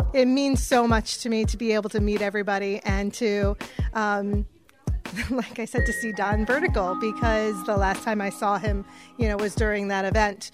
It means so much to me to be able to meet everybody and to, like I said, to see Don Vertical, because the last time I saw him, was during that event.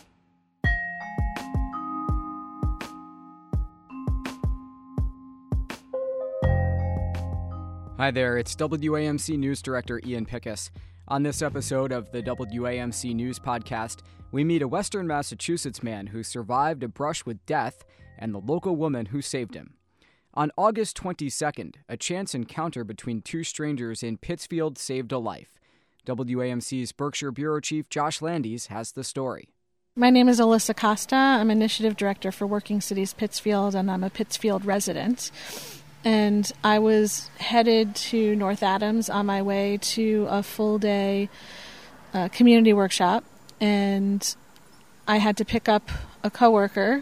Hi there, it's WAMC News Director Ian Pickus. On this episode of the WAMC News Podcast, we meet a Western Massachusetts man who survived a brush with death and the local woman who saved him. On August 22nd, a chance encounter between two strangers in Pittsfield saved a life. WAMC's Berkshire Bureau Chief Josh Landes has the story. My name is Alyssa Costa. I'm Initiative Director for Working Cities Pittsfield, and I'm a Pittsfield resident. And I was headed to North Adams on my way to a full-day community workshop, and I had to pick up a coworker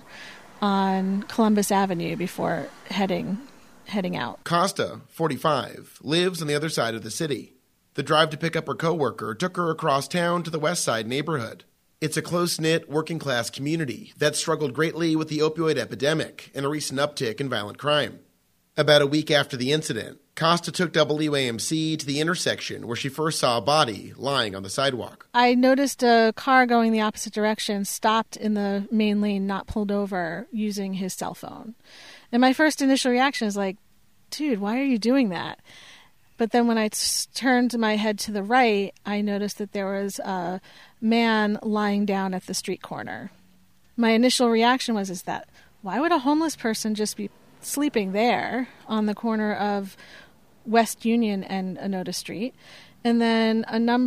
on Columbus Avenue before heading out. Costa, 45, lives on the other side of the city. The drive to pick up her coworker took her across town to the West Side neighborhood. It's a close-knit, working-class community that struggled greatly with the opioid epidemic and a recent uptick in violent crime. About a week after the incident, Costa took WAMC to the intersection where she first saw a body lying on the sidewalk. I noticed a car going the opposite direction, stopped in the main lane, not pulled over, using his cell phone. And my first initial reaction is like, dude, why are you doing that? But then when I turned my head to the right, I noticed that there was a man lying down at the street corner. My initial reaction was, why would a homeless person just be sleeping there on the corner of West Union and Onoda Street? And then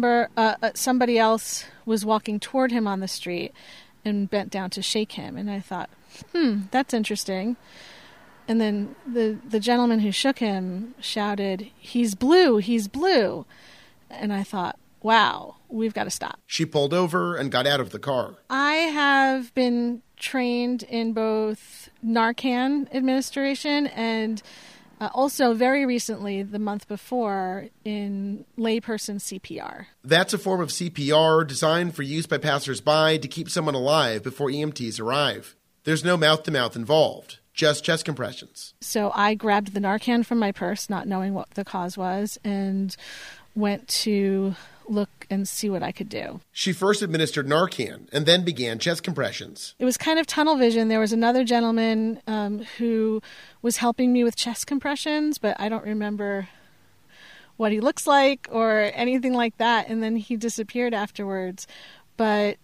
somebody else was walking toward him on the street and bent down to shake him. And I thought, that's interesting. And then the gentleman who shook him shouted, "He's blue, he's blue." And I thought, wow, we've got to stop. She pulled over and got out of the car. I have been trained in both Narcan administration and also very recently, the month before, in layperson CPR. That's a form of CPR designed for use by passersby to keep someone alive before EMTs arrive. There's no mouth-to-mouth involved, just chest compressions. So I grabbed the Narcan from my purse, not knowing what the cause was, and went to look and see what I could do. She first administered Narcan and then began chest compressions. It was kind of tunnel vision. There was another gentleman who was helping me with chest compressions, but I don't remember what he looks like or anything like that. And then he disappeared afterwards. But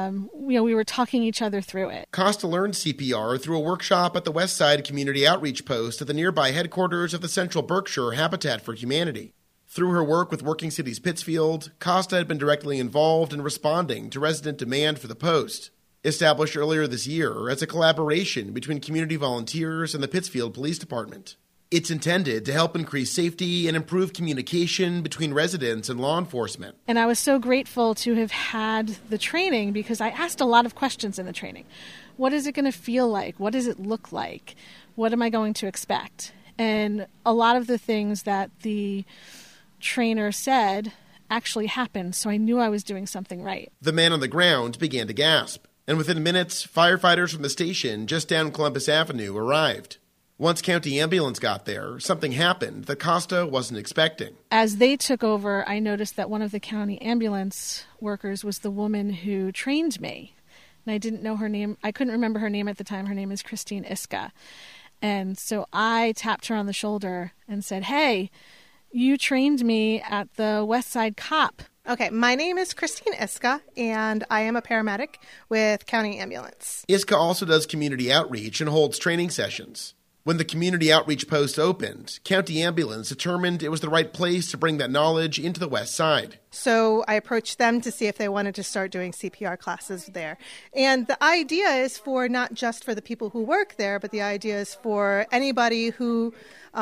we were talking each other through it. Costa learned CPR through a workshop at the West Side Community Outreach Post at the nearby headquarters of the Central Berkshire Habitat for Humanity. Through her work with Working Cities Pittsfield, Costa had been directly involved in responding to resident demand for the post, established earlier this year as a collaboration between community volunteers and the Pittsfield Police Department. It's intended to help increase safety and improve communication between residents and law enforcement. And I was so grateful to have had the training because I asked a lot of questions in the training. What is it going to feel like? What does it look like? What am I going to expect? And a lot of the things that the trainer said actually happened, so I knew I was doing something right. The man on the ground began to gasp, and within minutes, firefighters from the station just down Columbus Avenue arrived. Once county ambulance got there, something happened that Costa wasn't expecting. As they took over, I noticed that one of the county ambulance workers was the woman who trained me. And I didn't know her name. I couldn't remember her name at the time. Her name is Christine Iska. And so I tapped her on the shoulder and said, "Hey, you trained me at the West Side Cop." Okay, my name is Christine Iska, and I am a paramedic with County Ambulance. Iska also does community outreach and holds training sessions. When the community outreach post opened, County Ambulance determined it was the right place to bring that knowledge into the West Side. So I approached them to see if they wanted to start doing CPR classes there. And the idea is for not just for the people who work there, but the idea is for anybody who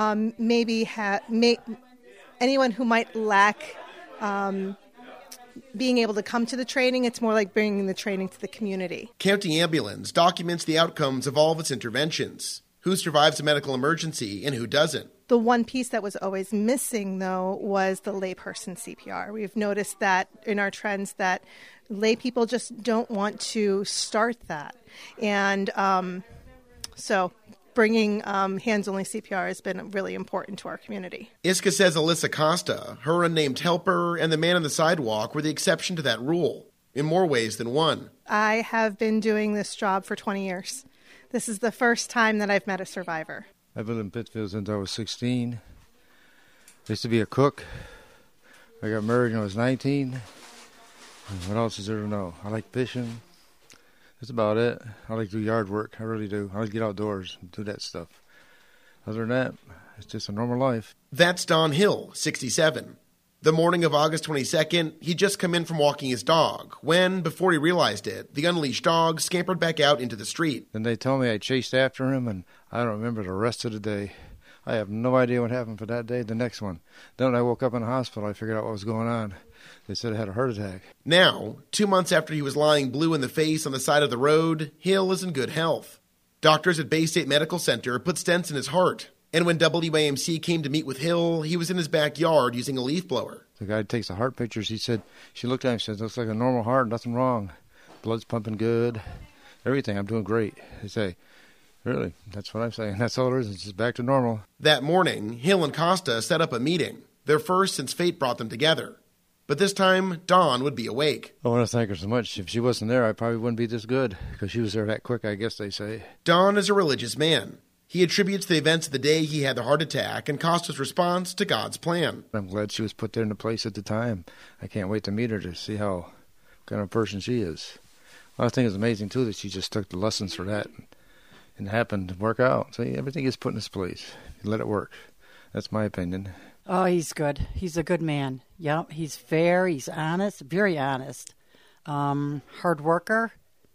anyone who might lack being able to come to the training. It's more like bringing the training to the community. County Ambulance documents the outcomes of all of its interventions. Who survives a medical emergency and who doesn't. The one piece that was always missing, though, was the layperson CPR. We've noticed that in our trends that lay people just don't want to start that. And so bringing hands-only CPR has been really important to our community. Iska says Alyssa Costa, her unnamed helper, and the man on the sidewalk were the exception to that rule, in more ways than one. I have been doing this job for 20 years. This is the first time that I've met a survivor. I've lived in Pittsfield since I was 16. I used to be a cook. I got married when I was 19. And what else is there to know? I like fishing. That's about it. I like to do yard work. I really do. I like to get outdoors and do that stuff. Other than that, it's just a normal life. That's Don Hill, 67. The morning of August 22nd, he'd just come in from walking his dog when, before he realized it, the unleashed dog scampered back out into the street. Then they told me I chased after him, and I don't remember the rest of the day. I have no idea what happened for that day, the next one. Then when I woke up in the hospital, I figured out what was going on. They said I had a heart attack. Now, 2 months after he was lying blue in the face on the side of the road, Hill is in good health. Doctors at Bay State Medical Center put stents in his heart. And when WAMC came to meet with Hill, he was in his backyard using a leaf blower. The guy takes the heart pictures. He said, she looked at him and said, looks like a normal heart, nothing wrong. Blood's pumping good. Everything, I'm doing great. They say, really? That's what I'm saying. That's all it is. It's just back to normal. That morning, Hill and Costa set up a meeting, their first since fate brought them together. But this time, Dawn would be awake. I want to thank her so much. If she wasn't there, I probably wouldn't be this good, because she was there that quick, I guess they say. Don is a religious man. He attributes the events of the day he had the heart attack and Costa's response to God's plan. I'm glad she was put there in the place at the time. I can't wait to meet her to see how kind of person she is. I think it's amazing, too, that she just took the lessons for that and happened to work out. So everything is put in its place. You let it work. That's my opinion. Oh, he's good. He's a good man. Yeah, he's fair. He's honest, very honest. Hard worker,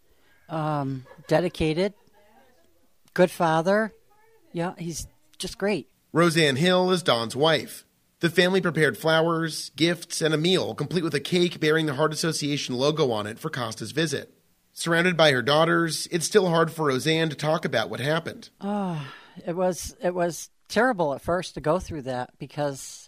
dedicated, good father. Yeah, he's just great. Roseanne Hill is Don's wife. The family prepared flowers, gifts, and a meal, complete with a cake bearing the Heart Association logo on it for Costa's visit. Surrounded by her daughters, it's still hard for Roseanne to talk about what happened. Oh, it was terrible at first to go through that because...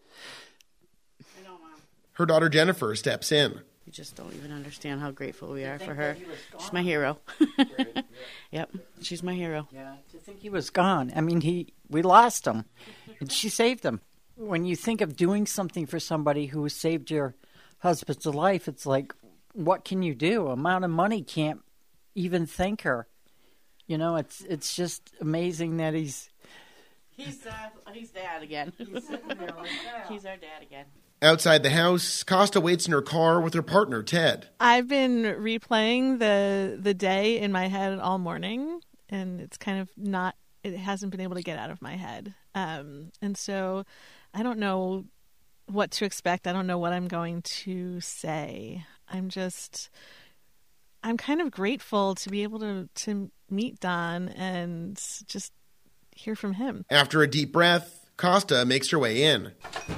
Her daughter Jennifer steps in. You just don't even understand how grateful we are for her. She's my hero. Yep, she's my hero. Yeah, to think he was gone. I mean, we lost him, and she saved him. When you think of doing something for somebody who saved your husband's life, it's like, what can you do? Amount of money can't even thank her. You know, it's just amazing that he's dad again. He's our dad again. Outside the house, Costa waits in her car with her partner, Ted. I've been replaying the day in my head all morning, and it's kind of it hasn't been able to get out of my head. And so I don't know what to expect. I don't know what I'm going to say. I'm kind of grateful to be able to meet Don and just hear from him. After a deep breath, Costa makes her way in.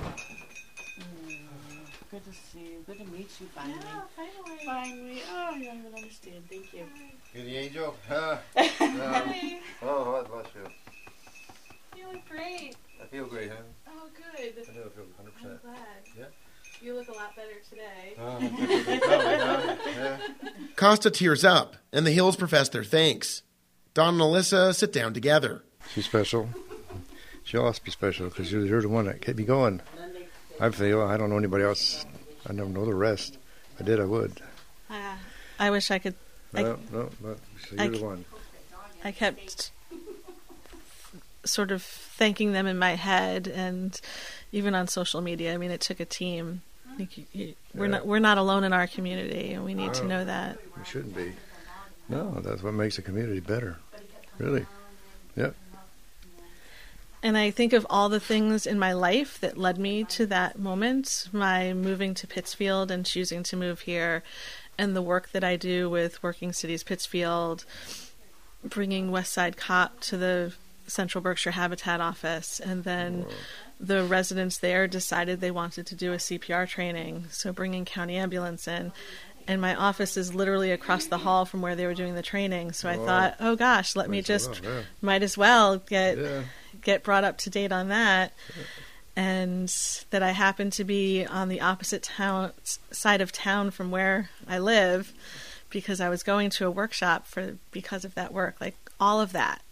Good to see you. Good to meet you finally. Yeah, finally. Oh, you don't even understand. Thank you. You're the angel? Hi. Oh, God bless you. You look great. I feel great, huh? Oh, good. I do feel 100%. I'm glad. Yeah? You look a lot better today. Yeah. Costa tears up, and the Hills profess their thanks. Don and Alyssa sit down together. She's special. She must be special because you're the one that kept me going. I feel I don't know anybody else. I don't know the rest. If I did, I would. I wish I could. No, so you're the one. I kept sort of thanking them in my head, and even on social media. I mean, it took a team. We're not alone in our community, and we need to know that. We shouldn't be. No, that's what makes a community better. Really. Yep. And I think of all the things in my life that led me to that moment, my moving to Pittsfield and choosing to move here, and the work that I do with Working Cities Pittsfield, bringing Westside COP to the Central Berkshire Habitat Office, and then the residents there decided they wanted to do a CPR training, so bringing county ambulance in. And my office is literally across the hall from where they were doing the training, so I thought, oh gosh, might as well get brought up to date on that. And that I happen to be on the opposite side of town from where I live, because I was going to a workshop because of that work. Like, all of that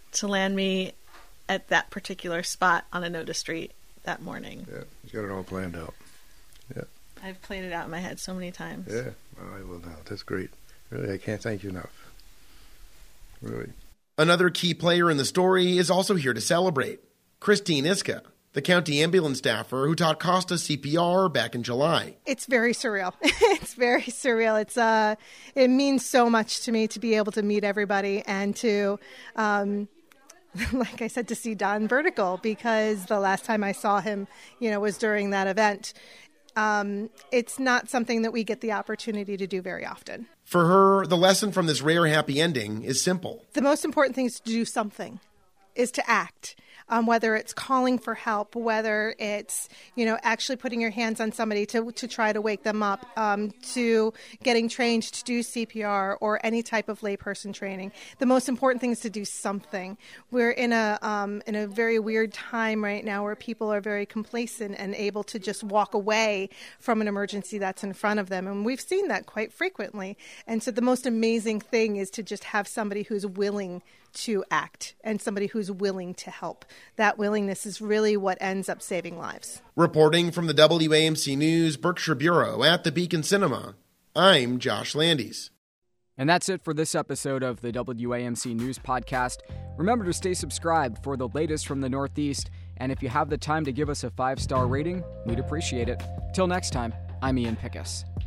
to land me at that particular spot on Onoda Street that morning. Yeah, he's got it all planned out. Yeah. I've played it out in my head so many times. Yeah, I will now. That's great. Really, I can't thank you enough. Really. Another key player in the story is also here to celebrate. Christine Iska, the county ambulance staffer who taught Costa CPR back in July. It's very surreal. It's very surreal. It means so much to me to be able to meet everybody and to, like I said, to see Don Vertical, because the last time I saw him, was during that event. It's not something that we get the opportunity to do very often. For her, the lesson from this rare happy ending is simple. The most important thing is to do something, is to act. Whether it's calling for help, whether it's, actually putting your hands on somebody to try to wake them up, to getting trained to do CPR or any type of layperson training. The most important thing is to do something. We're in a very weird time right now where people are very complacent and able to just walk away from an emergency that's in front of them. And we've seen that quite frequently. And so the most amazing thing is to just have somebody who's willing to act and somebody who's willing to help. That willingness is really what ends up saving lives. Reporting from the WAMC News Berkshire Bureau at the Beacon Cinema, I'm Josh Landis. And that's it for this episode of the WAMC News Podcast. Remember to stay subscribed for the latest from the Northeast, and if you have the time to give us a 5-star rating, we'd appreciate it. Till next time, I'm Ian Pickus.